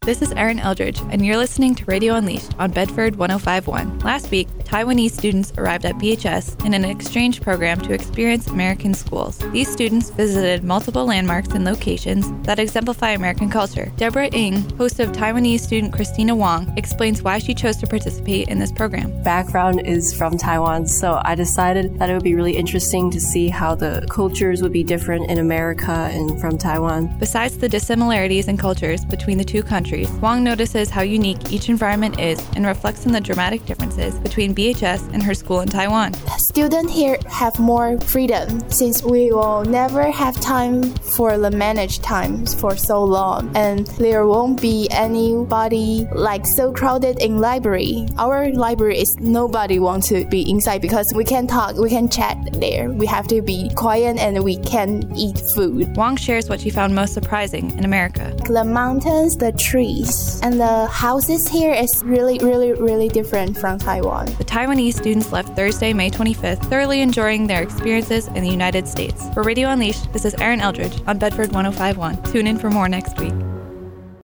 This is Erin Eldridge, and you're listening to Radio Unleashed on Bedford 105.1. Last week, Taiwanese students arrived at BHS in an exchange program to experience American schools. These students visited multiple landmarks and locations that exemplify American culture. Deborah Ng, host of Taiwanese student Christina Wong, explains why she chose to participate in this program. Background is from Taiwan, so I decided that it would be really interesting to see how the cultures would be different in America and from Taiwan. Besides the dissimilarities in cultures between the two countries, Wong notices how unique each environment is and reflects on the dramatic differences between BHS and her school in Taiwan. Students here have more freedom since we will never have time for the managed times for so long, and there won't be anybody like so crowded in library. Our library is nobody wants to be inside because we can talk, we can chat there. We have to be quiet and we can eat food. Wong shares what she found most surprising in America. The mountains, the trees, and the houses here is really different from Taiwan. The Taiwanese students left Thursday, May 25th, thoroughly enjoying their experiences in the United States. For Radio Unleashed, this is Erin Eldridge on Bedford 105.1. Tune in for more next week.